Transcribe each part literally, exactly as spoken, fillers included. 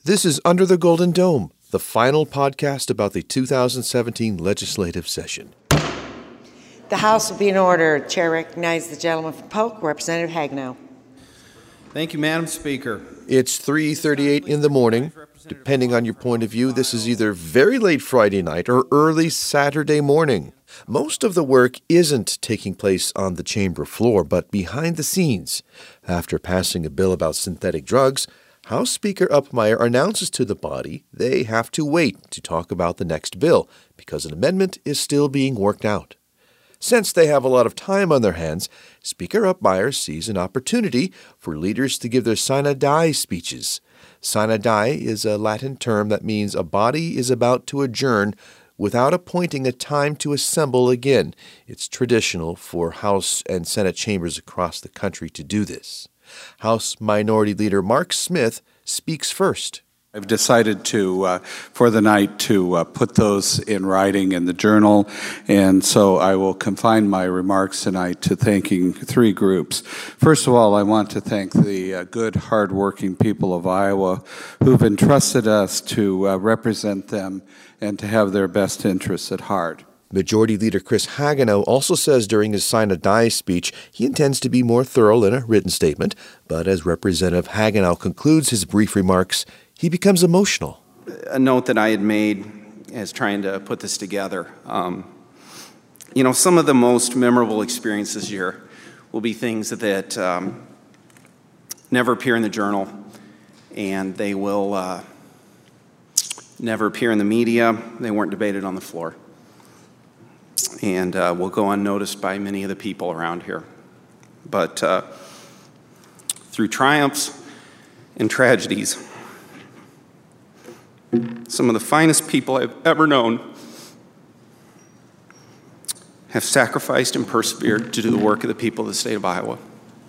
This is Under the Golden Dome, the final podcast about the two thousand seventeen legislative session. The House will be in order. Chair recognizes the gentleman from Polk, Representative Hagenow. Thank you, Madam Speaker. It's three thirty-eight in the morning. Depending on your point of view, this is either very late Friday night or early Saturday morning. Most of the work isn't taking place on the chamber floor, but behind the scenes. After passing a bill about synthetic drugs, House Speaker Uppmeyer announces to the body they have to wait to talk about the next bill because an amendment is still being worked out. Since they have a lot of time on their hands, Speaker Uppmeyer sees an opportunity for leaders to give their sine die speeches. Sine die is a Latin term that means a body is about to adjourn without appointing a time to assemble again. It's traditional for House and Senate chambers across the country to do this. House Minority Leader Mark Smith speaks first. I've decided to, uh, for the night, to uh, put those in writing in the journal, and so I will confine my remarks tonight to thanking three groups. First of all, I want to thank the uh, good, hard-working people of Iowa who've entrusted us to uh, represent them and to have their best interests at heart. Majority Leader Chris Hagenow also says during his sine die speech he intends to be more thorough in a written statement, but as Representative Hagenow concludes his brief remarks, he becomes emotional. A note that I had made as trying to put this together. Um, you know, some of the most memorable experiences here will be things that, that um, never appear in the journal, and they will uh, never appear in the media. They weren't debated on the floor, and uh, will go unnoticed by many of the people around here. But uh, through triumphs and tragedies, some of the finest people I've ever known have sacrificed and persevered to do the work of the people of the state of Iowa.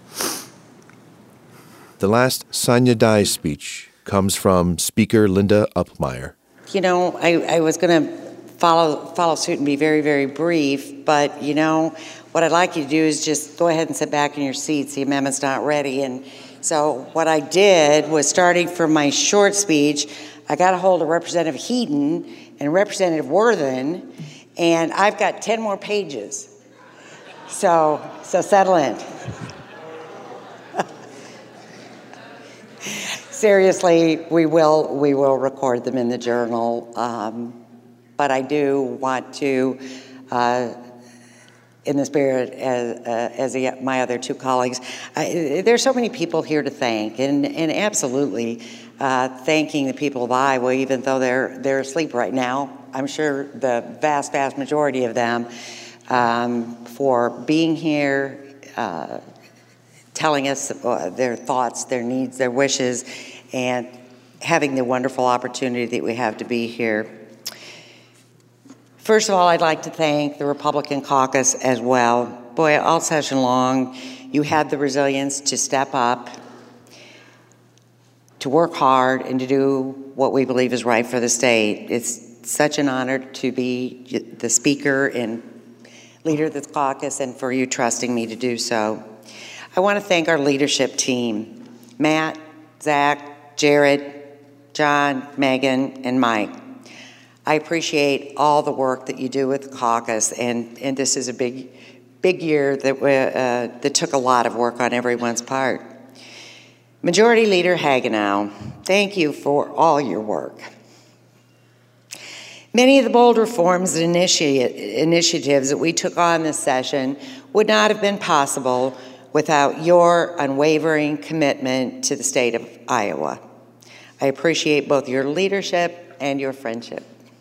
The last sine die speech comes from Speaker Linda Uppmeyer. You know, I, I was going to follow follow suit and be very, very brief, but, you know, what I'd like you to do is just go ahead and sit back in your seats. The amendment's not ready. And so what I did was, starting from my short speech, I got a hold of Representative Heaton and Representative Worthen, and I've got ten more pages. So, so settle in. Seriously, we will we will record them in the journal, um, but I do want to, uh, in the spirit as, uh, as the, my other two colleagues, I, there's so many people here to thank, and, and absolutely uh, thanking the people of Iowa, even though they're they're asleep right now. I'm sure the vast, vast majority of them um, for being here, uh, telling us uh, their thoughts, their needs, their wishes, and having the wonderful opportunity that we have to be here. First of all, I'd like to thank the Republican caucus as well. Boy, all session long, you had the resilience to step up, to work hard, and to do what we believe is right for the state. It's such an honor to be the speaker and leader of the caucus, and for you trusting me to do so. I want to thank our leadership team, Matt, Zach, Jared, John, Megan, and Mike. I appreciate all the work that you do with the caucus, and, and this is a big, big year that, we, uh, that took a lot of work on everyone's part. Majority Leader Hagenow, thank you for all your work. Many of the bold reforms and initi- initiatives that we took on this session would not have been possible without your unwavering commitment to the state of Iowa. I appreciate both your leadership and your friendship.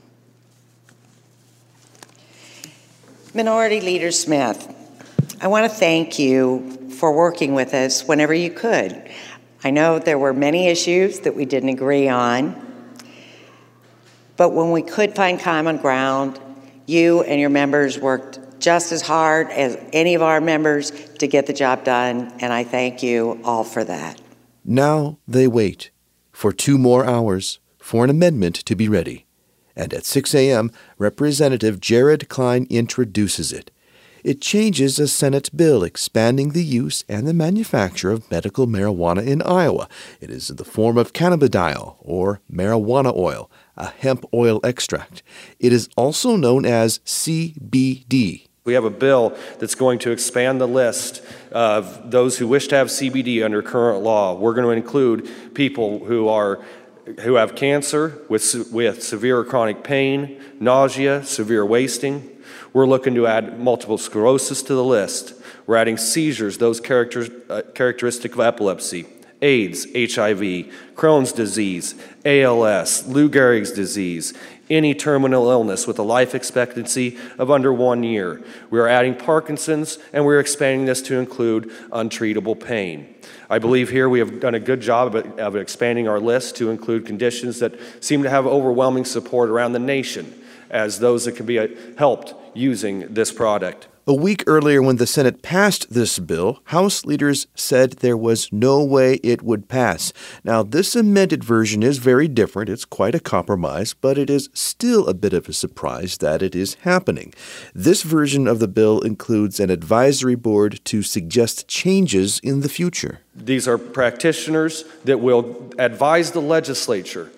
Minority Leader Smith, I want to thank you for working with us whenever you could. I know there were many issues that we didn't agree on, but when we could find common ground, you and your members worked just as hard as any of our members to get the job done, and I thank you all for that. Now they wait for two more hours for an amendment to be ready. And at six a.m., Representative Jared Klein introduces it. It changes a Senate bill expanding the use and the manufacture of medical marijuana in Iowa. It is in the form of cannabidiol, or marijuana oil, a hemp oil extract. It is also known as C B D. We have a bill that's going to expand the list of those who wish to have C B D under current law. We're going to include people who are who have cancer with, with severe or chronic pain, nausea, severe wasting. We're looking to add multiple sclerosis to the list. We're adding seizures, those characters, uh, characteristic of epilepsy, AIDS, H I V, Crohn's disease, A L S, Lou Gehrig's disease, any terminal illness with a life expectancy of under one year. We're adding Parkinson's, and we're expanding this to include untreatable pain. I believe here we have done a good job of, of expanding our list to include conditions that seem to have overwhelming support around the nation as those that can be uh, helped using this product. A week earlier, when the Senate passed this bill, House leaders said there was no way it would pass. Now, this amended version is very different. It's quite a compromise, but it is still a bit of a surprise that it is happening. This version of the bill includes an advisory board to suggest changes in the future. These are practitioners that will advise the legislature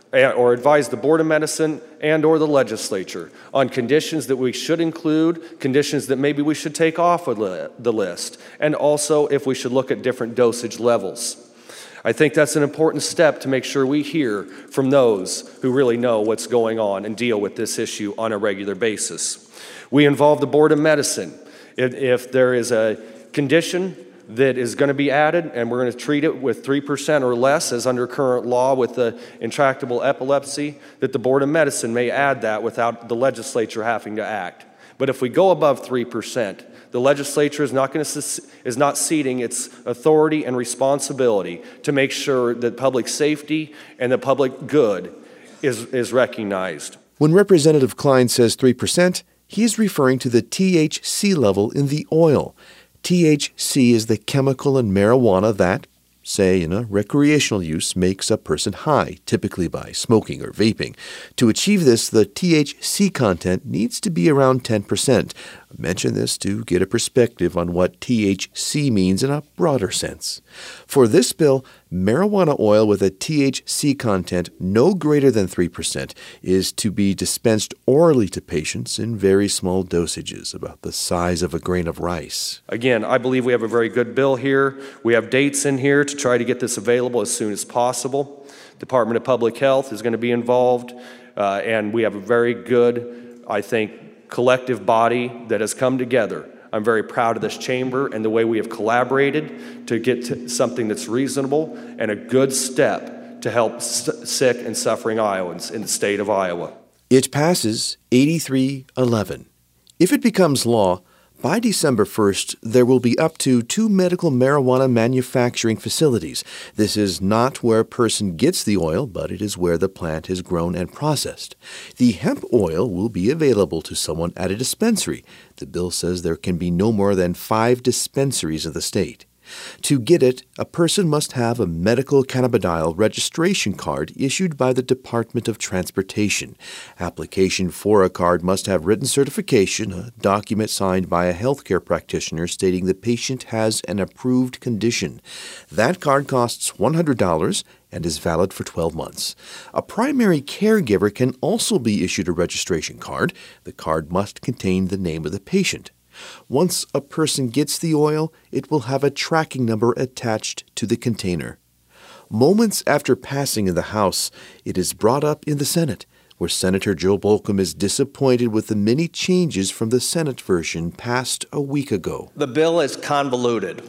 or advise the Board of Medicine and or the legislature on conditions that we should include, conditions that maybe we should take off of the list, and also if we should look at different dosage levels. I think that's an important step to make sure we hear from those who really know what's going on and deal with this issue on a regular basis. We involve the Board of Medicine. If, if there is a condition that is going to be added, and we're going to treat it with three percent or less as under current law with the intractable epilepsy, that the Board of Medicine may add that without the legislature having to act. But if we go above three percent, the legislature is not going to is not ceding its authority and responsibility to make sure that public safety and the public good is, is recognized. When Representative Klein says three percent, he's referring to the T H C level in the oil. T H C is the chemical in marijuana that, say in a recreational use, makes a person high, typically by smoking or vaping. To achieve this, the T H C content needs to be around ten percent. I mention this to get a perspective on what T H C means in a broader sense. For this bill, marijuana oil with a T H C content no greater than three percent is to be dispensed orally to patients in very small dosages, about the size of a grain of rice. Again, I believe we have a very good bill here. We have dates in here to try to get this available as soon as possible. Department of Public Health is going to be involved, uh, and we have a very good, I think, collective body that has come together. I'm very proud of this chamber and the way we have collaborated to get to something that's reasonable and a good step to help s- sick and suffering Iowans in the state of Iowa. It passes eighty-three eleven. If it becomes law, by December first, there will be up to two medical marijuana manufacturing facilities. This is not where a person gets the oil, but it is where the plant is grown and processed. The hemp oil will be available to someone at a dispensary. The bill says there can be no more than five dispensaries in the state. To get it, a person must have a medical cannabidiol registration card issued by the Department of Transportation. Application for a card must have written certification, a document signed by a healthcare practitioner stating the patient has an approved condition. That card costs one hundred dollars and is valid for twelve months. A primary caregiver can also be issued a registration card. The card must contain the name of the patient. Once a person gets the oil, it will have a tracking number attached to the container. Moments after passing in the House, it is brought up in the Senate, where Senator Joe Bolcom is disappointed with the many changes from the Senate version passed a week ago. The bill is convoluted.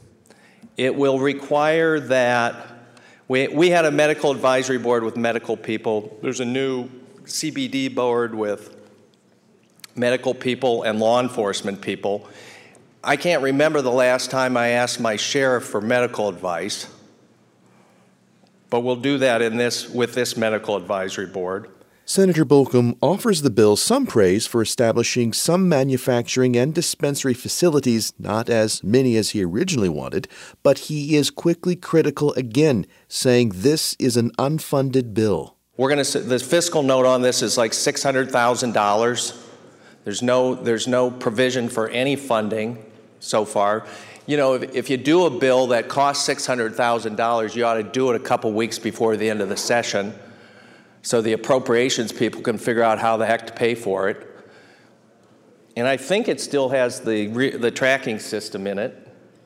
It will require that we, we had a medical advisory board with medical people. There's a new C B D board with medical people and law enforcement people. I can't remember the last time I asked my sheriff for medical advice, but we'll do that in this with this medical advisory board. Senator Bolcom offers the bill some praise for establishing some manufacturing and dispensary facilities, not as many as he originally wanted, but he is quickly critical again, saying this is an unfunded bill. We're going to, the fiscal note on this is like six hundred thousand dollars. There's no, there's no provision for any funding so far. You know, if, if you do a bill that costs six hundred thousand dollars, you ought to do it a couple weeks before the end of the session so the appropriations people can figure out how the heck to pay for it. And I think it still has the, re, the tracking system in it.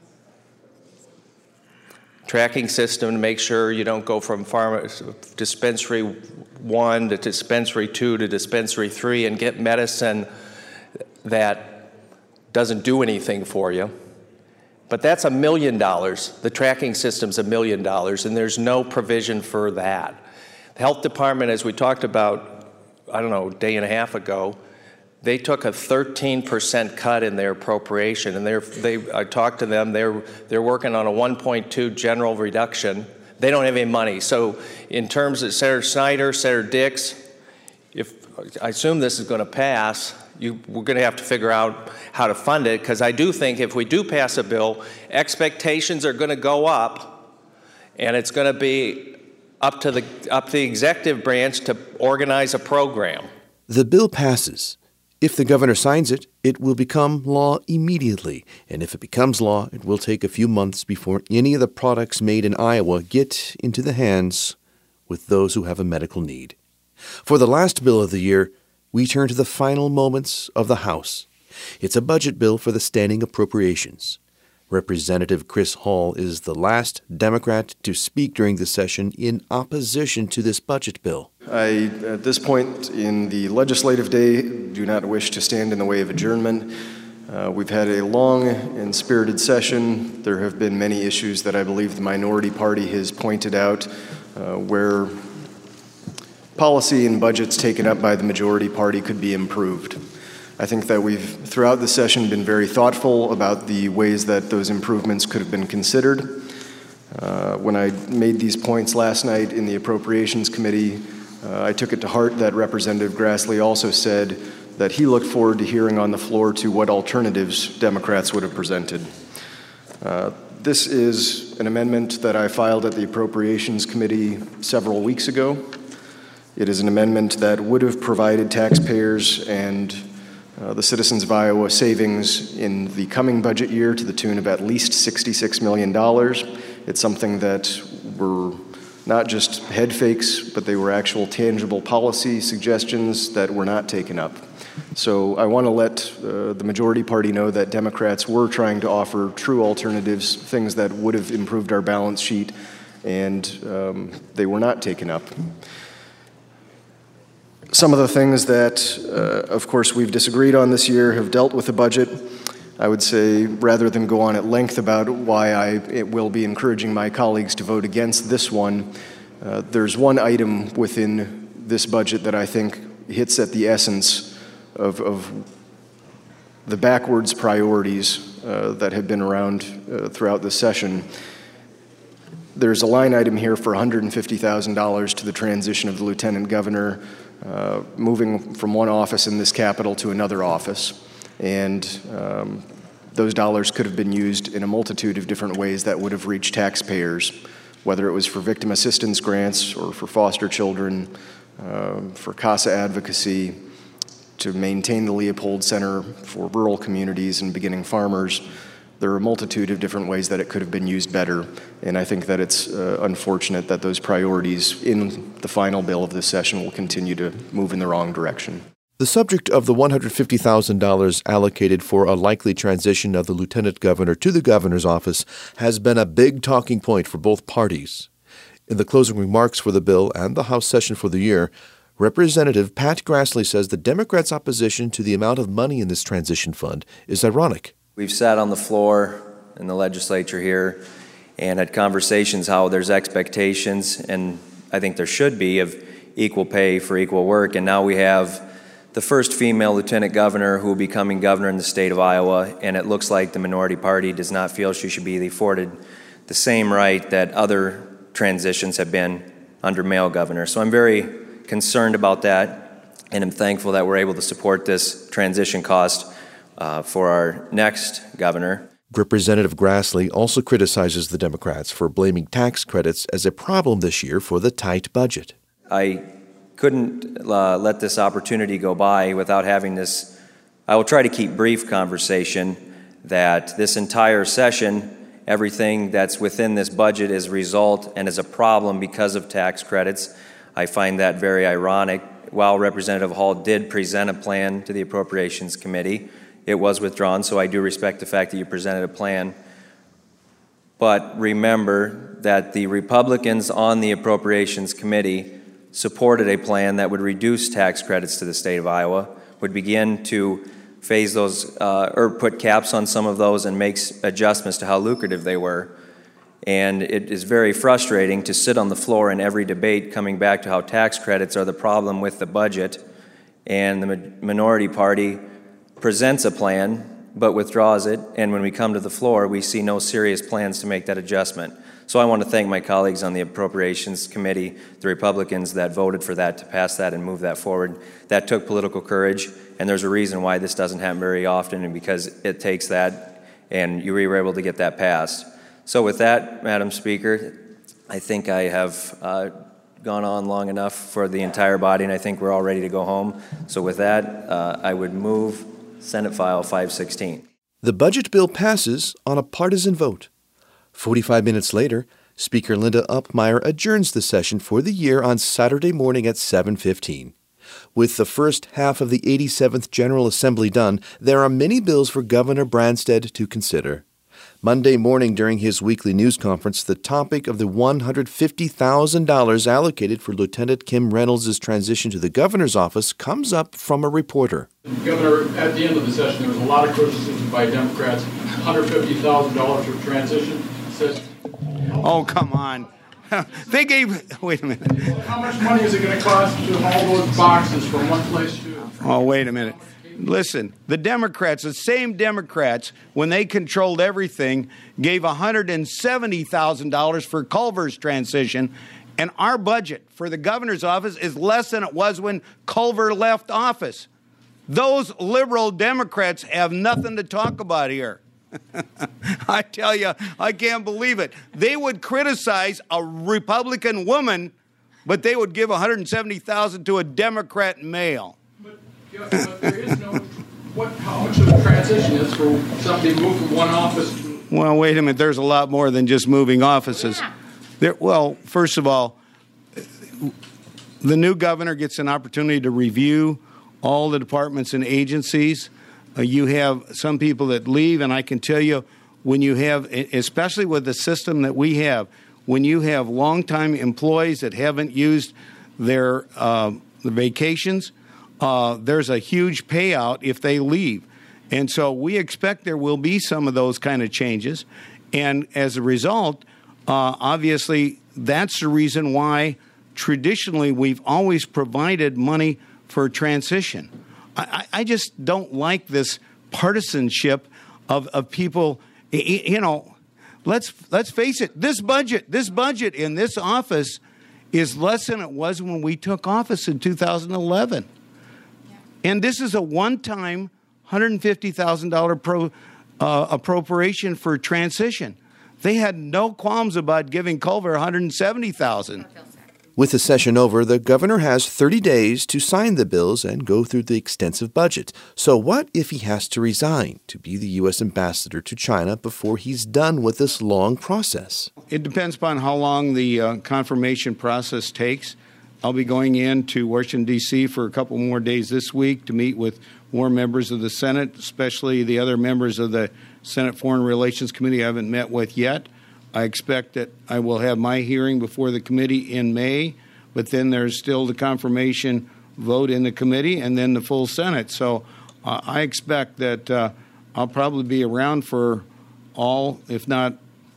Tracking system to make sure you don't go from farm, dispensary one to dispensary two to dispensary three and get medicine that doesn't do anything for you. But that's a million dollars. The tracking system's a million dollars, and there's no provision for that. The health department, as we talked about, I don't know, a day and a half ago, they took a thirteen percent cut in their appropriation, and they're, they, I talked to them, they're, they're working on a one point two general reduction. They don't have any money. So in terms of Senator Snyder, Senator Dix, if, I assume this is going to pass, you, we're going to have to figure out how to fund it, because I do think if we do pass a bill, expectations are going to go up, and it's going to be up to the, up to the executive branch to organize a program. The bill passes. If the governor signs it, it will become law immediately, and if it becomes law, it will take a few months before any of the products made in Iowa get into the hands with those who have a medical need. For the last bill of the year, we turn to the final moments of the House. It's a budget bill for the standing appropriations. Representative Chris Hall is the last Democrat to speak during the session in opposition to this budget bill. I, at this point in the legislative day, do not wish to stand in the way of adjournment. Uh, we've had a long and spirited session. There have been many issues that I believe the minority party has pointed out uh, where policy and budgets taken up by the majority party could be improved. I think that we've, throughout the session, been very thoughtful about the ways that those improvements could have been considered. Uh, when I made these points last night in the Appropriations Committee, uh, I took it to heart that Representative Grassley also said that he looked forward to hearing on the floor to what alternatives Democrats would have presented. Uh, this is an amendment that I filed at the Appropriations Committee several weeks ago. It is an amendment that would have provided taxpayers and Uh, the citizens of Iowa savings in the coming budget year to the tune of at least sixty-six million dollars. It's something that were not just head fakes, but they were actual tangible policy suggestions that were not taken up. So I want to let uh, the majority party know that Democrats were trying to offer true alternatives, things that would have improved our balance sheet, and um, they were not taken up. Some of the things that, uh, of course, we've disagreed on this year have dealt with the budget. I would say, rather than go on at length about why I it will be encouraging my colleagues to vote against this one, uh, there's one item within this budget that I think hits at the essence of, of the backwards priorities uh, that have been around uh, throughout the session. There's a line item here for one hundred fifty thousand dollars to the transition of the lieutenant governor, Uh, moving from one office in this capital to another office. And um, those dollars could have been used in a multitude of different ways that would have reached taxpayers, whether it was for victim assistance grants or for foster children, uh, for CASA advocacy, to maintain the Leopold Center for rural communities and beginning farmers. There are a multitude of different ways that it could have been used better, and I think that it's uh, unfortunate that those priorities in the final bill of this session will continue to move in the wrong direction. The subject of the one hundred fifty thousand dollars allocated for a likely transition of the lieutenant governor to the governor's office has been a big talking point for both parties. In the closing remarks for the bill and the House session for the year, Representative Pat Grassley says the Democrats' opposition to the amount of money in this transition fund is ironic. We've sat on the floor in the legislature here and had conversations how there's expectations, and I think there should be, of equal pay for equal work. And now we have the first female lieutenant governor who will be becoming governor in the state of Iowa, and it looks like the minority party does not feel she should be afforded the same right that other transitions have been under male governors. So I'm very concerned about that, and I'm thankful that we're able to support this transition cost Uh, for our next governor. Representative Grassley also criticizes the Democrats for blaming tax credits as a problem this year for the tight budget. I couldn't uh, let this opportunity go by without having this I will try to keep brief conversation that this entire session, everything that's within this budget is a result and is a problem because of tax credits. I find that very ironic. While Representative Hall did present a plan to the Appropriations Committee, it was withdrawn, so I do respect the fact that you presented a plan. But remember that the Republicans on the Appropriations Committee supported a plan that would reduce tax credits to the state of Iowa, would begin to phase those, uh, or put caps on some of those and makes adjustments to how lucrative they were. And it is very frustrating to sit on the floor in every debate coming back to how tax credits are the problem with the budget, and the ma- minority party presents a plan but withdraws it, and when we come to the floor, we see no serious plans to make that adjustment. So I want to thank my colleagues on the Appropriations Committee, the Republicans that voted for that, to pass that and move that forward. That took political courage, and there's a reason why this doesn't happen very often, and because it takes that, and you were able to get that passed. So with that, Madam Speaker, I think I have uh, gone on long enough for the entire body, and I think we're all ready to go home. So with that, uh, I would move Senate File five sixteen. The budget bill passes on a partisan vote. forty-five minutes later, Speaker Linda Upmeyer adjourns the session for the year on Saturday morning at seven fifteen. With the first half of the eighty-seventh General Assembly done, there are many bills for Governor Branstad to consider. Monday morning during his weekly news conference, the topic of the one hundred fifty thousand dollars allocated for Lieutenant Kim Reynolds' transition to the governor's office comes up from a reporter. Governor, at the end of the session, there was a lot of criticism by Democrats. one hundred fifty thousand dollars for transition. Says, oh, come on. They gave, wait a minute. How much money is it going to cost to haul those boxes from one place to? Oh, wait a minute. Listen, the Democrats, the same Democrats, when they controlled everything, gave one hundred seventy thousand dollars for Culver's transition, and our budget for the governor's office is less than it was when Culver left office. Those liberal Democrats have nothing to talk about here. I tell you, I can't believe it. They would criticize a Republican woman, but they would give one hundred seventy thousand dollars to a Democrat male. Yeah, but there is no, what, how much of a transition is for somebody moving from one office to... Well, wait a minute. There's a lot more than just moving offices. Yeah. There, well, first of all, the new governor gets an opportunity to review all the departments and agencies. Uh, you have some people that leave, and I can tell you, when you have, especially with the system that we have, when you have longtime employees that haven't used their uh, vacations, Uh, there's a huge payout if they leave. And so we expect there will be some of those kind of changes. And as a result, uh, obviously, that's the reason why traditionally we've always provided money for transition. I, I just don't like this partisanship of, of people, you know, let's let's face it, this budget, this budget in this office is less than it was when we took office in two thousand eleven. And this is a one-time one hundred fifty thousand dollars pro, uh, appropriation for transition. They had no qualms about giving Culver one hundred seventy thousand dollars. With the session over, the governor has thirty days to sign the bills and go through the extensive budget. So what if he has to resign to be the U S ambassador to China before he's done with this long process? It depends upon how long the uh, confirmation process takes. I'll be going in to Washington, D C for a couple more days this week to meet with more members of the Senate, especially the other members of the Senate Foreign Relations Committee I haven't met with yet. I expect that I will have my hearing before the committee in May, but then there's still the confirmation vote in the committee and then the full Senate. So uh, I expect that uh, I'll probably be around for all, if not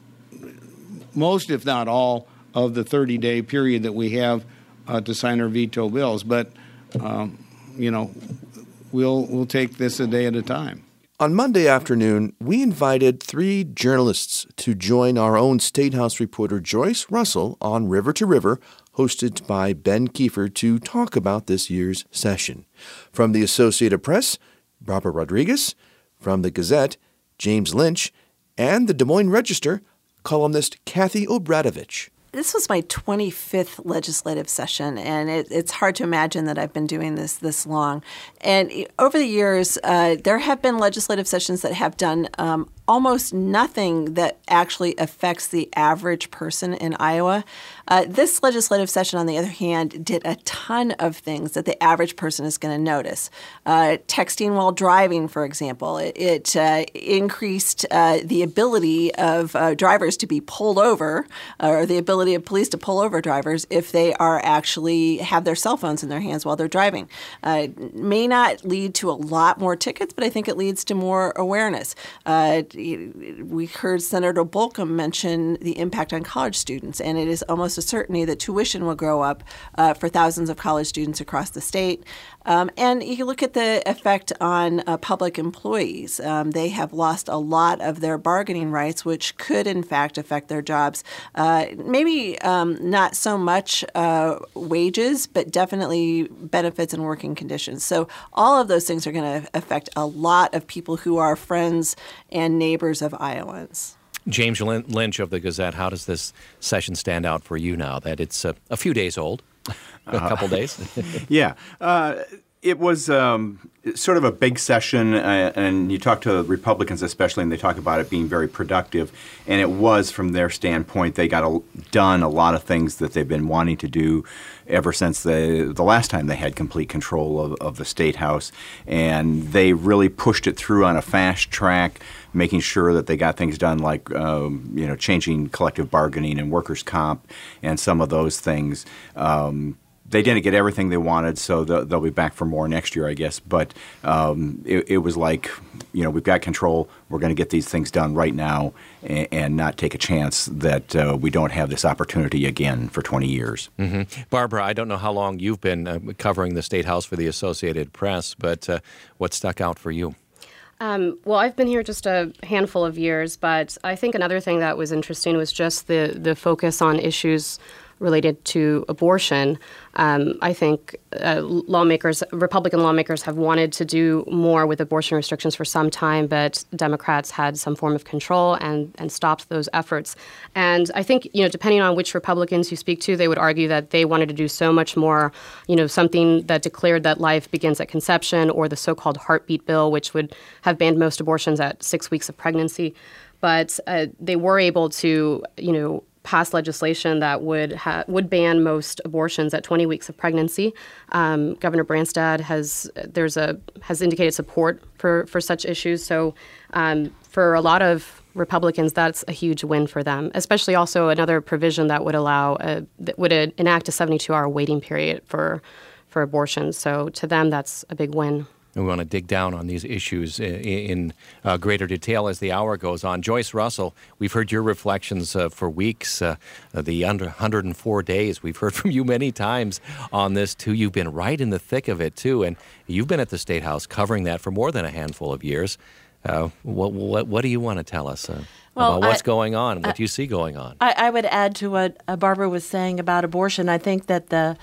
most, if not all, of the thirty-day period that we have Uh, to sign our veto bills, but um, you know, we'll we'll take this a day at a time. On Monday afternoon, we invited three journalists to join our own State House reporter Joyce Russell on River to River, hosted by Ben Kiefer, to talk about this year's session. From the Associated Press, Barbara Rodriguez; from the Gazette, James Lynch; and the Des Moines Register, columnist Kathy Obradovich. this was my twenty-fifth legislative session, and it, it's hard to imagine that I've been doing this this long. And over the years, uh, there have been legislative sessions that have done um, almost nothing that actually affects the average person in Iowa. Uh, this legislative session, on the other hand, did a ton of things that the average person is going to notice. Uh, texting while driving, for example, it, it uh, increased uh, the ability of uh, drivers to be pulled over, or the ability of police to pull over drivers if they are actually have their cell phones in their hands while they're driving. Uh, it may not lead to a lot more tickets, but I think it leads to more awareness. Uh, we heard Senator Bolcom mention the impact on college students, and it is almost a certainty that tuition will go up uh, for thousands of college students across the state. Um, and you look at the effect on uh, public employees. Um, they have lost a lot of their bargaining rights, which could, in fact, affect their jobs. Uh, maybe um, not so much uh, wages, but definitely benefits and working conditions. So all of those things are going to affect a lot of people who are friends and neighbors of Iowans. James Lynch of the Gazette, how does this session stand out for you now that it's a, a few days old? A couple days? yeah. Uh, it was um, sort of a big session, uh, and you talk to Republicans especially, and they talk about it being very productive. And it was, from their standpoint, they got a, done a lot of things that they've been wanting to do ever since the the last time they had complete control of, of the State House. And they really pushed it through on a fast track, making sure that they got things done like, um, you know, changing collective bargaining and workers' comp and some of those things. Um, they didn't get everything they wanted, so they'll, they'll be back for more next year, I guess. But um, it, it was like, you know, we've got control. We're going to get these things done right now and, and not take a chance that uh, we don't have this opportunity again for twenty years. Mm-hmm. Barbara, I don't know how long you've been uh, covering the State House for the Associated Press, but uh, what stuck out for you? Um, well, I've been here just a handful of years, but I think another thing that was interesting was just the, the focus on issues related to abortion. Um, I think uh, lawmakers, Republican lawmakers have wanted to do more with abortion restrictions for some time, but Democrats had some form of control and, and stopped those efforts. And I think, you know, depending on which Republicans you speak to, they would argue that they wanted to do so much more, you know, something that declared that life begins at conception, or the so-called heartbeat bill, which would have banned most abortions at six weeks of pregnancy. But uh, they were able to, you know, pass legislation that would ha- would ban most abortions at twenty weeks of pregnancy. Um, Governor Branstad has there's a has indicated support for, for such issues. So um, for a lot of Republicans, that's a huge win for them. Especially also another provision that would allow a, that would enact a seventy-two hour waiting period for for abortions. So to them, that's a big win. We want to dig down on these issues in, in uh, greater detail as the hour goes on. Joyce Russell, we've heard your reflections uh, for weeks, uh, the under one hundred four days. We've heard from you many times on this, too. You've been right in the thick of it, too, and you've been at the State House covering that for more than a handful of years. Uh, what, what, what do you want to tell us uh, well, about what's I, going on? What I, do you see going on? I, I would add to what uh, Barbara was saying about abortion. I think that the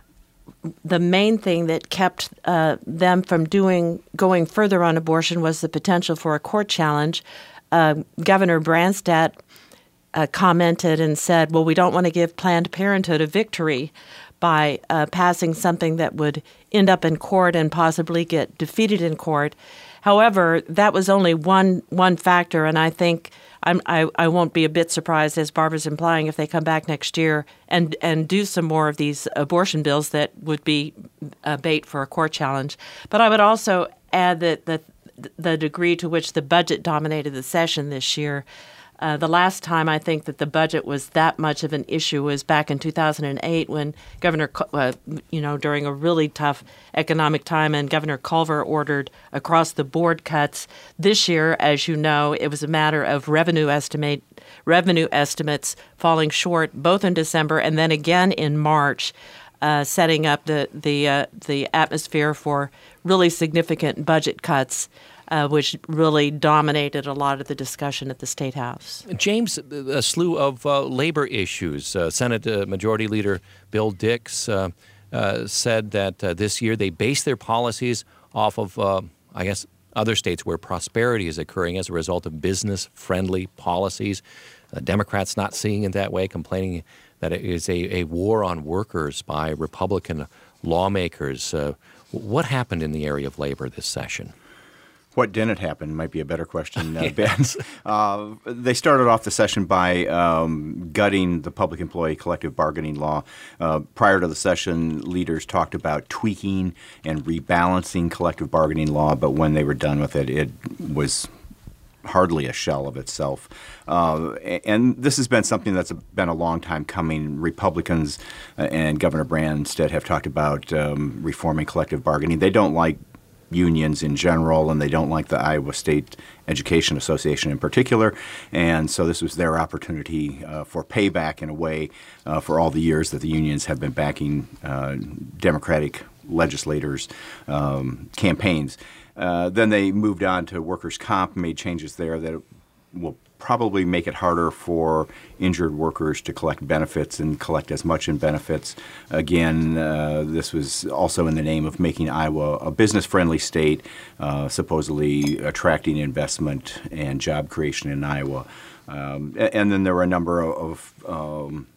the main thing that kept uh, them from doing going further on abortion was the potential for a court challenge. Uh, Governor Branstad uh, commented and said, well, we don't want to give Planned Parenthood a victory by uh, passing something that would end up in court and possibly get defeated in court. However, that was only one one factor, and I think I'm, I, I won't be a bit surprised, as Barbara's implying, if they come back next year and, and do some more of these abortion bills that would be a bait for a court challenge. But I would also add that the, the degree to which the budget dominated the session this year. Uh, the last time I think that the budget was that much of an issue was back in two thousand eight when Governor, uh, you know, during a really tough economic time, and Governor Culver ordered across-the-board cuts. This year, as you know, it was a matter of revenue estimate, revenue estimates falling short both in December and then again in March, uh, setting up the the uh, the atmosphere for really significant budget cuts. Uh, which really dominated a lot of the discussion at the State House. James, a slew of uh, labor issues. Uh, Senate uh, Majority Leader Bill Dix uh, uh, said that uh, this year they base their policies off of, uh, I guess, other states where prosperity is occurring as a result of business-friendly policies. Uh, Democrats not seeing it that way, complaining that it is a, a war on workers by Republican lawmakers. Uh, what happened in the area of labor this session? What didn't happen might be a better question, uh, Ben. Uh, they started off the session by um, gutting the public employee collective bargaining law. Uh, prior to the session, leaders talked about tweaking and rebalancing collective bargaining law, but when they were done with it, it was hardly a shell of itself. Uh, and this has been something that's been a long time coming. Republicans uh, and Governor Branstad have talked about um, reforming collective bargaining. They don't like unions in general, and they don't like the Iowa State Education Association in particular. And so this was their opportunity uh, for payback in a way uh, for all the years that the unions have been backing uh, Democratic legislators' um, campaigns. Uh, then they moved on to workers' comp, made changes there that will probably make it harder for injured workers to collect benefits and collect as much in benefits. Again, uh, this was also in the name of making Iowa a business-friendly state, uh, supposedly attracting investment and job creation in Iowa. Um, and then there were a number of, of um,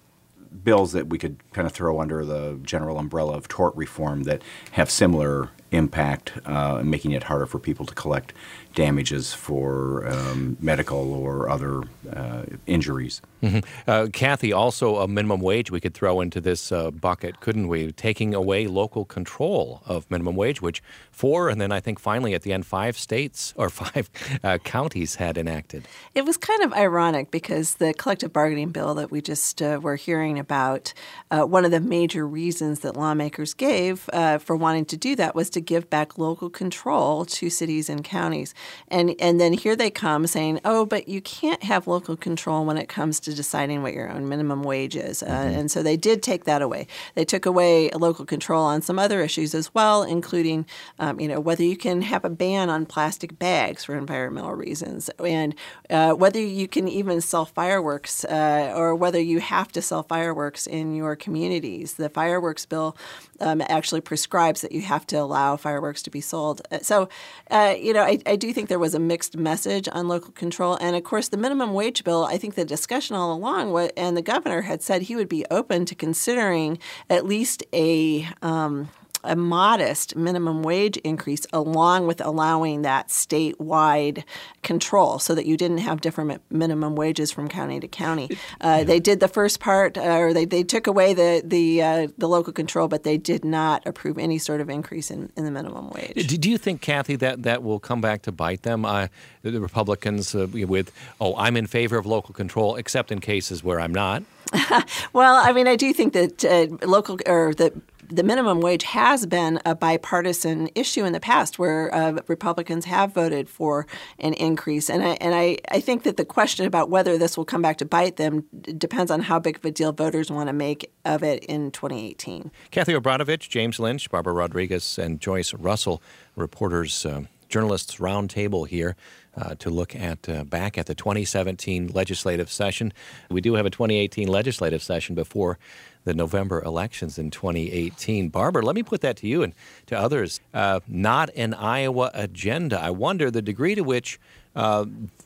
bills that we could kind of throw under the general umbrella of tort reform that have similar impact, uh, making it harder for people to collect damages for um, medical or other uh, injuries. Mm-hmm. Uh, Kathy, also a minimum wage we could throw into this uh, bucket, couldn't we? Taking away local control of minimum wage, which four, and then I think finally at the end five states or five uh, counties had enacted. It was kind of ironic because the collective bargaining bill that we just uh, were hearing about, uh, one of the major reasons that lawmakers gave uh, for wanting to do that was to give back local control to cities and counties. And and then here they come saying, oh, but you can't have local control when it comes to deciding what your own minimum wage is. Uh, mm-hmm. And so they did take that away. They took away local control on some other issues as well, including, um, you know, whether you can have a ban on plastic bags for environmental reasons, and uh, whether you can even sell fireworks uh, or whether you have to sell fireworks in your communities. The fireworks bill um, actually prescribes that you have to allow fireworks to be sold. So, uh, you know, I, I do think there was a mixed message on local control. And, of course, the minimum wage bill, I think the discussion all along, what, and the governor had said he would be open to considering at least a um, a modest minimum wage increase along with allowing that statewide control so that you didn't have different minimum wages from county to county. Uh, yeah. They did the first part, uh, or they, they took away the the, uh, the local control, but they did not approve any sort of increase in, in the minimum wage. Do you think, Kathy, that that will come back to bite them? Uh, the Republicans uh, with, oh, I'm in favor of local control, except in cases where I'm not. Well, I mean, I do think that uh, local or the the minimum wage has been a bipartisan issue in the past where uh, Republicans have voted for an increase. And, I, and I, I think that the question about whether this will come back to bite them depends on how big of a deal voters want to make of it in twenty eighteen. Kathy Obranovich, James Lynch, Barbara Rodriguez, and Joyce Russell, reporters, uh, journalists roundtable here uh, to look at uh, back at the twenty seventeen legislative session. We do have a twenty eighteen legislative session before the November elections in twenty eighteen. Barbara, let me put that to you and to others. Uh, not an Iowa agenda. I wonder the degree to which uh,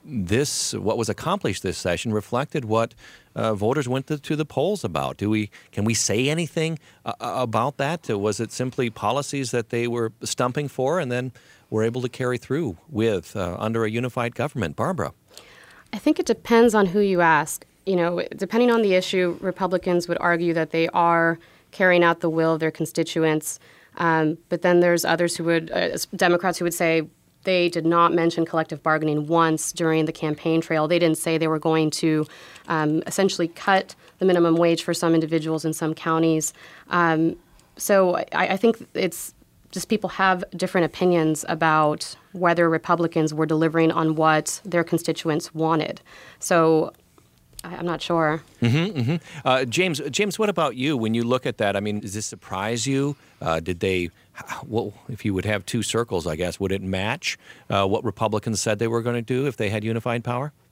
this, what was accomplished this session, reflected what uh, voters went to, to the polls about. Do we, can we say anything uh, about that? Was it simply policies that they were stumping for and then were able to carry through with uh, under a unified government? Barbara. I think it depends on who you ask. You know, depending on the issue, Republicans would argue that they are carrying out the will of their constituents. Um, but then there's others who would, uh, Democrats who would say they did not mention collective bargaining once during the campaign trail. They didn't say they were going to um, essentially cut the minimum wage for some individuals in some counties. Um, so I, I think it's just people have different opinions about whether Republicans were delivering on what their constituents wanted. So I'm not sure. Mm-hmm, mm-hmm. Uh, James, James, what about you? When you look at that, I mean, does this surprise you? Uh, did they, well, if you would have two circles, I guess, would it match uh, what Republicans said they were going to do if they had unified power?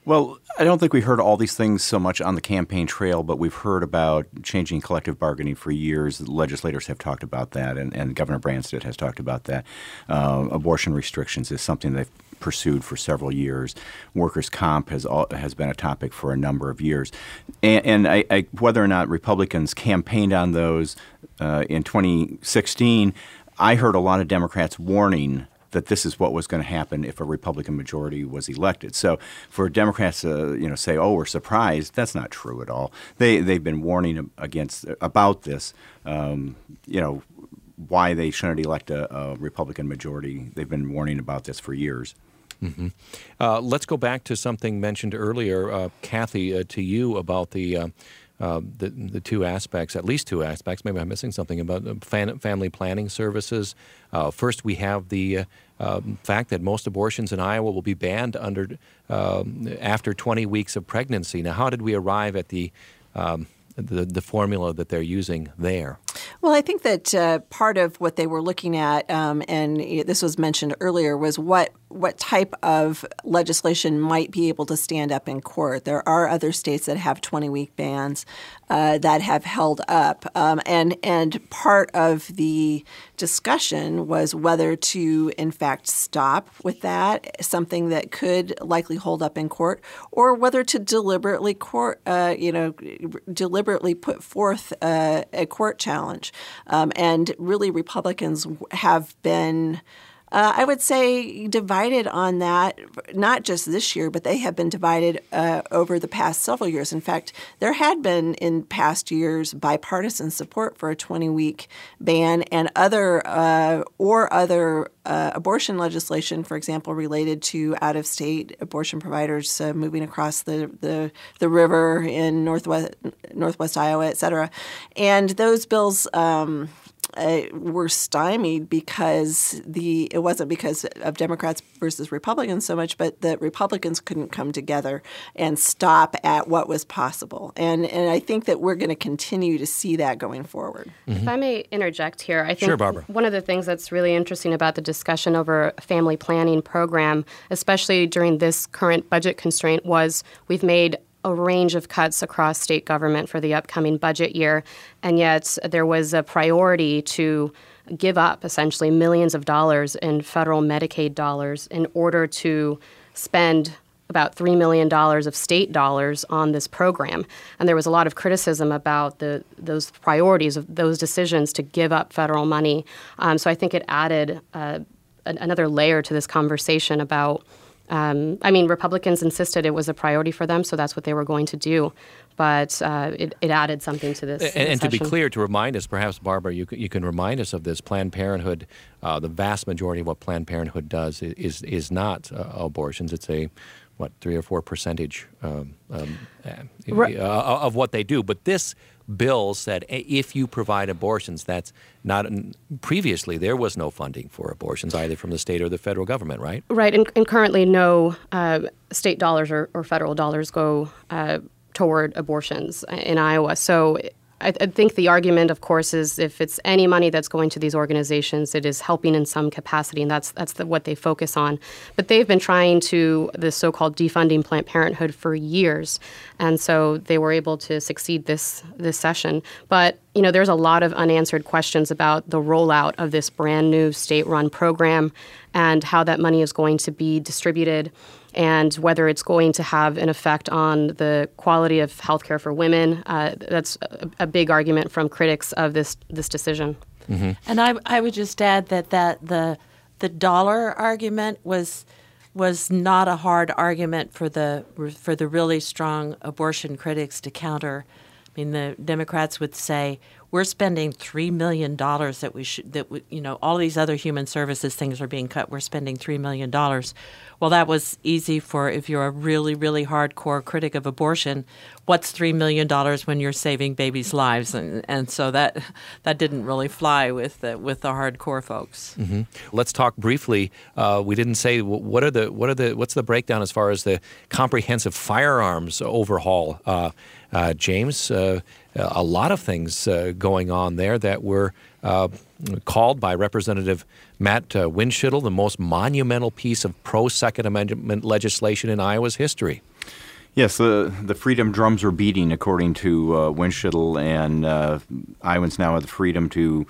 Well, I don't think we heard all these things so much on the campaign trail, but we've heard about changing collective bargaining for years. Legislators have talked about that, and, and Governor Branstad has talked about that. Uh, abortion restrictions is something they've pursued for several years. Workers' comp has all, has been a topic for a number of years. And, and I, I, whether or not Republicans campaigned on those uh, in twenty sixteen, I heard a lot of Democrats warning that this is what was going to happen if a Republican majority was elected. So for Democrats to you know say, "Oh, we're surprised," that's not true at all. They they've been warning against about this. Um, you know why they shouldn't elect a, a Republican majority. They've been warning about this for years. Mm-hmm. Uh, let's go back to something mentioned earlier, uh, Kathy, uh, to you about the. Uh, Uh, the, the two aspects, at least two aspects, maybe I'm missing something about uh, fan, family planning services. Uh, first, we have the uh, uh, fact that most abortions in Iowa will be banned under um, after twenty weeks of pregnancy. Now, how did we arrive at the um, the, the formula that they're using there? Well, I think that uh, part of what they were looking at, um, and this was mentioned earlier, was what what type of legislation might be able to stand up in court. There are other states that have twenty-week bans uh, that have held up, um, and and part of the discussion was whether to, in fact, stop with that, something that could likely hold up in court, or whether to deliberately court, uh, you know, deliberately put forth uh, a court challenge. Um, and really, Republicans have been, uh, I would say, divided on that, not just this year, but they have been divided uh, over the past several years. In fact, there had been in past years bipartisan support for a twenty-week ban and other uh, or other uh, abortion legislation, for example, related to out-of-state abortion providers uh, moving across the, the the river in northwest northwest Iowa, et cetera. And those bills Um, Uh, were stymied because the it wasn't because of Democrats versus Republicans so much, but that Republicans couldn't come together and stop at what was possible. And and I think that we're going to continue to see that going forward. Mm-hmm. If I may interject here, I think sure, Barbara. One of the things that's really interesting about the discussion over a family planning program, especially during this current budget constraint, was we've made a range of cuts across state government for the upcoming budget year, and yet there was a priority to give up essentially millions of dollars in federal Medicaid dollars in order to spend about three million dollars of state dollars on this program. And there was a lot of criticism about the those priorities of those decisions to give up federal money. Um, so I think it added uh, another layer to this conversation about Um, I mean, Republicans insisted it was a priority for them, so that's what they were going to do. But uh, it, it added something to this. And, and to be session. clear, to remind us, perhaps, Barbara, you can, you can remind us of this. Planned Parenthood, uh, the vast majority of what Planned Parenthood does is is not uh, abortions. It's a what three or four percentage um, um, Right. uh, of what they do. But this bill said if you provide abortions, that's not previously there was no funding for abortions either from the state or the federal government, right? Right, and, and currently no uh, state dollars or, or federal dollars go uh, toward abortions in Iowa. So I, I think the argument, of course, is if it's any money that's going to these organizations, it is helping in some capacity, and that's that's the, what they focus on. But they've been trying to, the so-called defunding Planned Parenthood for years, and so they were able to succeed this this session. But you know, there's a lot of unanswered questions about the rollout of this brand new state-run program and how that money is going to be distributed, and whether it's going to have an effect on the quality of health care for women. Uh, that's a, a big argument from critics of this this decision. Mm-hmm. And I, I would just add that, that the the dollar argument was was not a hard argument for the for the really strong abortion critics to counter. I mean, the Democrats would say, we're spending three million dollars that we should, that we, you know, all these other human services things are being cut. We're spending three million dollars. Well, that was easy for if you're a really, really hardcore critic of abortion. What's three million dollars when you're saving babies' lives? And and so that that didn't really fly with the, with the hardcore folks. Mm-hmm. Let's talk briefly. Uh, we didn't say what are the what are the what's the breakdown as far as the comprehensive firearms overhaul. Uh, uh, James, uh, a lot of things uh, going on there that were uh, called by Representative Matt uh, Winschittel the most monumental piece of pro-Second Amendment legislation in Iowa's history. Yes, the the freedom drums are beating, according to uh, Winchell, and uh, Iowans now have the freedom to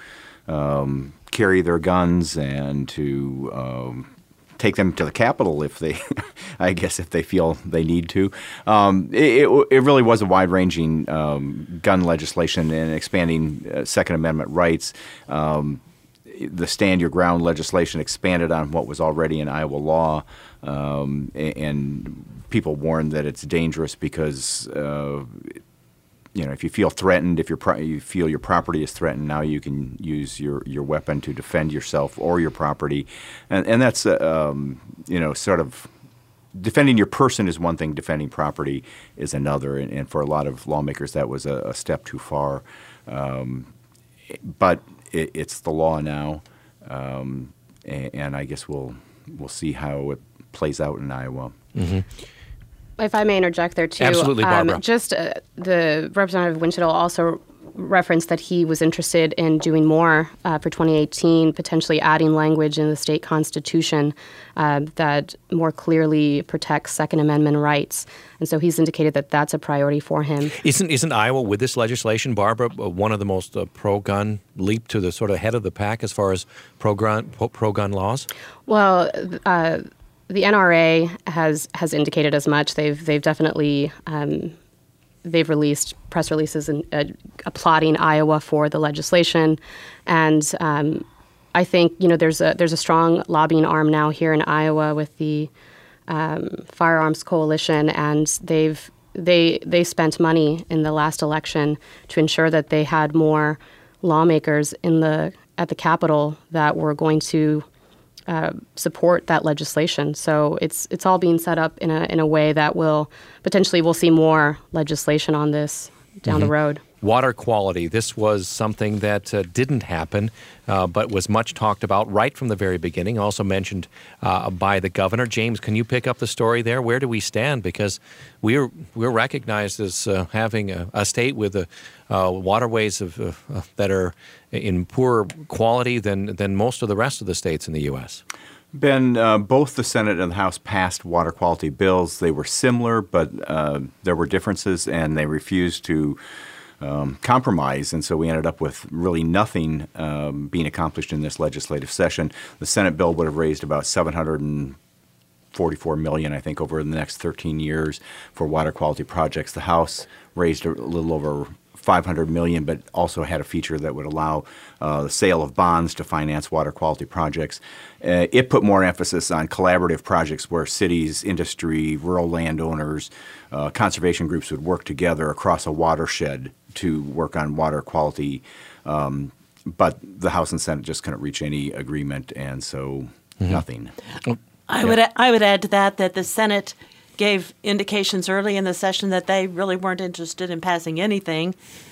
um, carry their guns and to um, take them to the Capitol if they, I guess, if they feel they need to. Um, it, it, it really was a wide-ranging um, gun legislation and expanding uh, Second Amendment rights. Um, the Stand Your Ground legislation expanded on what was already in Iowa law, um, and people warned that it's dangerous because, uh, you know, if you feel threatened, if your pro- you feel your property is threatened, now you can use your, your weapon to defend yourself or your property, and and that's uh, um, you know, sort of defending your person is one thing, defending property is another, and, and for a lot of lawmakers that was a, a step too far, um, but it, it's the law now, um, and, and I guess we'll we'll see how it plays out in Iowa. Mm-hmm. If I may interject there, too. Absolutely, Barbara. Um, just uh, the Representative Winchell also referenced that he was interested in doing more uh, for twenty eighteen, potentially adding language in the state constitution uh, that more clearly protects Second Amendment rights. And so he's indicated that that's a priority for him. Isn't isn't Iowa, with this legislation, Barbara, one of the most uh, pro-gun, leap to the sort of head of the pack as far as pro-gun, pro-gun laws? Well, uh, the N R A has has indicated as much. They've they've definitely um, they've released press releases and uh, applauding Iowa for the legislation, and um, I think you know there's a there's a strong lobbying arm now here in Iowa with the um, Firearms Coalition, and they've they they spent money in the last election to ensure that they had more lawmakers in the at the Capitol that were going to Uh, support that legislation. So it's it's all being set up in a in a way that will potentially we'll see more legislation on this down Mm-hmm. the road. Water quality. This was something that uh, didn't happen, uh, but was much talked about right from the very beginning. Also mentioned uh, by the governor. James, can you pick up the story there? Where do we stand? Because we're we're recognized as uh, having a, a state with a, uh, waterways of, uh, that are in poorer quality than than most of the rest of the states in the U S. Ben, uh, both the Senate and the House passed water quality bills. They were similar, but uh, there were differences, and they refused to Um, compromise, and so we ended up with really nothing um, being accomplished in this legislative session. The Senate bill would have raised about seven hundred forty-four million dollars, I think, over the next thirteen years for water quality projects. The House raised a little over five hundred million dollars, but also had a feature that would allow uh, the sale of bonds to finance water quality projects. Uh, it put more emphasis on collaborative projects where cities, industry, rural landowners, uh, conservation groups would work together across a watershed to work on water quality. Um, but the House and Senate just couldn't reach any agreement, and so mm-hmm. nothing. I yeah. would I would add to that that the Senate gave indications early in the session that they really weren't interested in passing anything.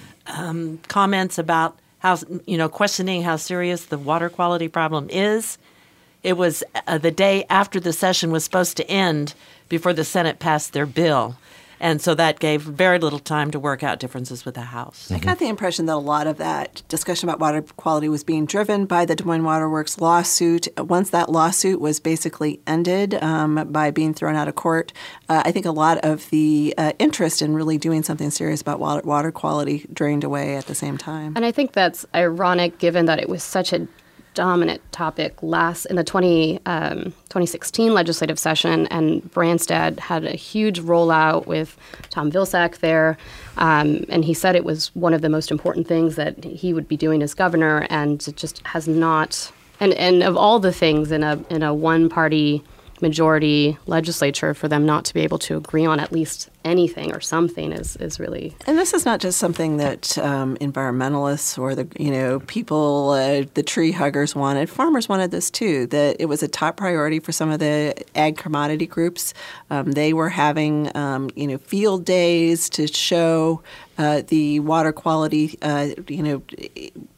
Um, comments about how, you know, questioning how serious the water quality problem is. It was uh, the day after the session was supposed to end before the Senate passed their bill. And so that gave very little time to work out differences with the House. I got the impression that a lot of that discussion about water quality was being driven by the Des Moines Water Works lawsuit. Once that lawsuit was basically ended um, by being thrown out of court, uh, I think a lot of the uh, interest in really doing something serious about water, water quality drained away at the same time. And I think that's ironic given that it was such a dominant topic last in the twenty, um, twenty sixteen legislative session, and Branstad had a huge rollout with Tom Vilsack there, um, and he said it was one of the most important things that he would be doing as governor, and it just has not. And, and of all the things in a in a one-party majority legislature, for them not to be able to agree on at least anything or something is, is really. And this is not just something that um, environmentalists or the you know people, uh, the tree huggers wanted. Farmers wanted this too. That it was a top priority for some of the ag commodity groups. Um, they were having um, you know field days to show uh, the water quality uh, you know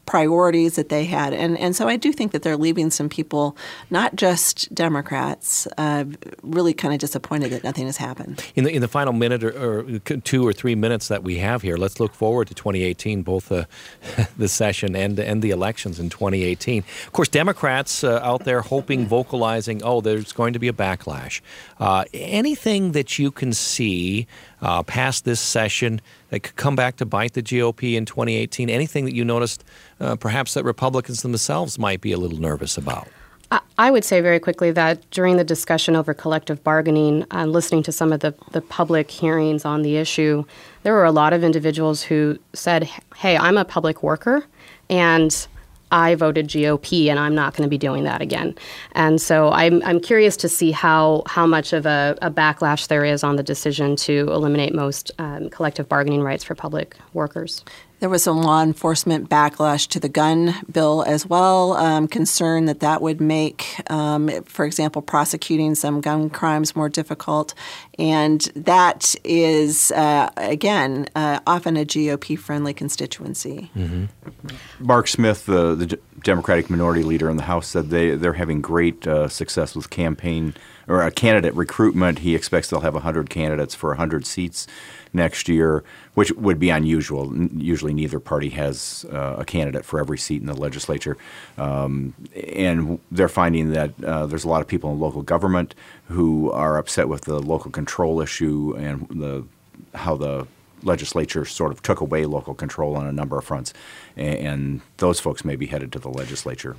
priorities that they had. And and so I do think that they're leaving some people, not just Democrats, uh, really kind of disappointed that nothing has happened. In the in the final minute or, or two or three minutes that we have here, let's look forward to twenty eighteen, both the the session and and the elections in twenty eighteen. Of course, Democrats uh, out there hoping, vocalizing, oh, there's going to be a backlash. Uh, anything that you can see uh, past this session that could come back to bite the G O P in twenty eighteen? Anything that you noticed uh, perhaps that Republicans themselves might be a little nervous about? I would say very quickly that during the discussion over collective bargaining, uh, listening to some of the, the public hearings on the issue, there were a lot of individuals who said, hey, I'm a public worker, and I voted G O P, and I'm not going to be doing that again. And so I'm I'm curious to see how how much of a, a backlash there is on the decision to eliminate most um, collective bargaining rights for public workers. There was some law enforcement backlash to the gun bill as well, um, concern that that would make, um, for example, prosecuting some gun crimes more difficult. And that is, uh, again, uh, often a G O P-friendly constituency. Mm-hmm. Mark Smith, the, the Democratic Minority Leader in the House, said they, they're having great uh, success with campaign or uh, candidate recruitment. He expects they'll have one hundred candidates for one hundred seats next year, which would be unusual. Usually neither party has uh, a candidate for every seat in the legislature. Um, and they're finding that uh, there's a lot of people in local government who are upset with the local control issue and the how the legislature sort of took away local control on a number of fronts. And, and those folks may be headed to the legislature.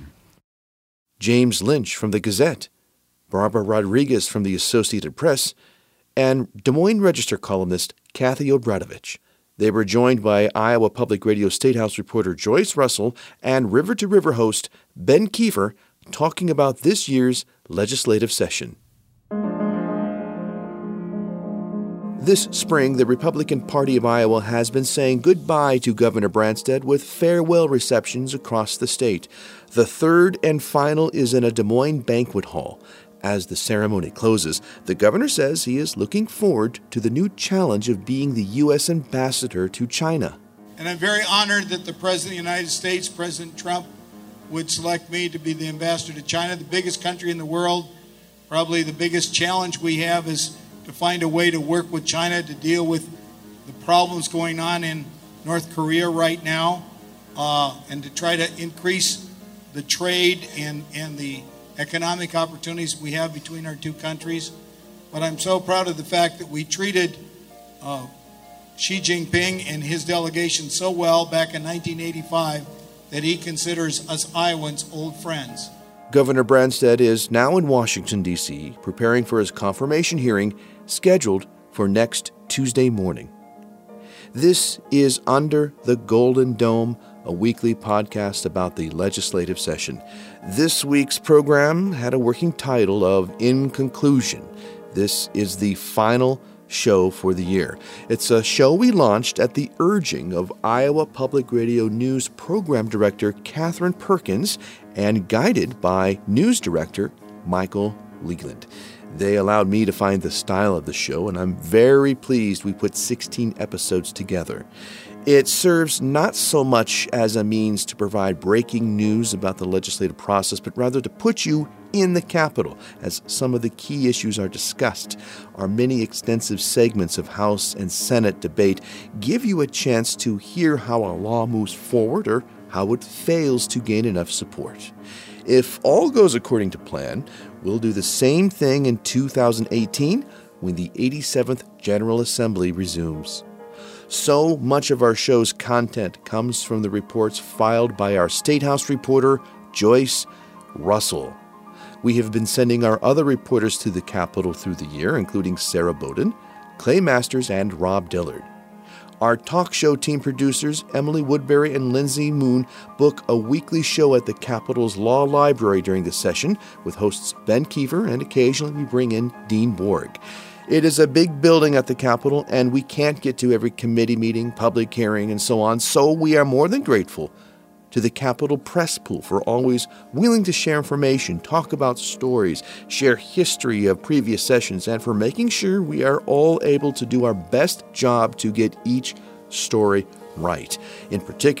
James Lynch from the Gazette, Barbara Rodriguez from the Associated Press, and Des Moines Register columnist Kathy Obradovich. They were joined by Iowa Public Radio Statehouse reporter Joyce Russell and River to River host Ben Kiefer talking about this year's legislative session. This spring, the Republican Party of Iowa has been saying goodbye to Governor Branstad with farewell receptions across the state. The third and final is in a Des Moines banquet hall. As the ceremony closes, the governor says he is looking forward to the new challenge of being the U S ambassador to China. And I'm very honored that the President of the United States, President Trump, would select me to be the ambassador to China, the biggest country in the world. Probably the biggest challenge we have is to find a way to work with China to deal with the problems going on in North Korea right now, uh, and to try to increase the trade and, and the economic opportunities we have between our two countries. But I'm so proud of the fact that we treated uh, Xi Jinping and his delegation so well back in nineteen eighty-five that he considers us Iowans old friends. Governor Branstad is now in Washington, D C, preparing for his confirmation hearing scheduled for next Tuesday morning. This is Under the Golden Dome, a weekly podcast about the legislative session. This week's program had a working title of In Conclusion. This is the final show for the year. It's a show we launched at the urging of Iowa Public Radio News Program Director Catherine Perkins and guided by News Director Michael Leland. They allowed me to find the style of the show, and I'm very pleased we put sixteen episodes together. It serves not so much as a means to provide breaking news about the legislative process, but rather to put you in the Capitol as some of the key issues are discussed. Our many extensive segments of House and Senate debate give you a chance to hear how a law moves forward or how it fails to gain enough support. If all goes according to plan, we'll do the same thing in two thousand eighteen when the eighty-seventh General Assembly resumes. So much of our show's content comes from the reports filed by our State House reporter, Joyce Russell. We have been sending our other reporters to the Capitol through the year, including Sarah Bowden, Clay Masters, and Rob Dillard. Our talk show team producers, Emily Woodbury and Lindsay Moon, book a weekly show at the Capitol's Law Library during the session with hosts Ben Kiefer, and occasionally we bring in Dean Borg. It is a big building at the Capitol, and we can't get to every committee meeting, public hearing, and so on, so we are more than grateful to the Capitol Press Pool for always willing to share information, talk about stories, share history of previous sessions, and for making sure we are all able to do our best job to get each story right. In particular,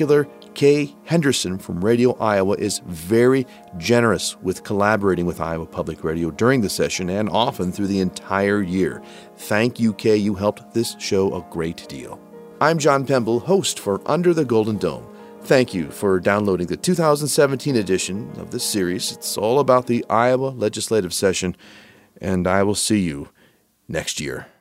Kay Henderson from Radio Iowa is very generous with collaborating with Iowa Public Radio during the session and often through the entire year. Thank you, Kay. You helped this show a great deal. I'm John Pemble, host for Under the Golden Dome. Thank you for downloading the two thousand seventeen edition of this series. It's all about the Iowa legislative session, and I will see you next year.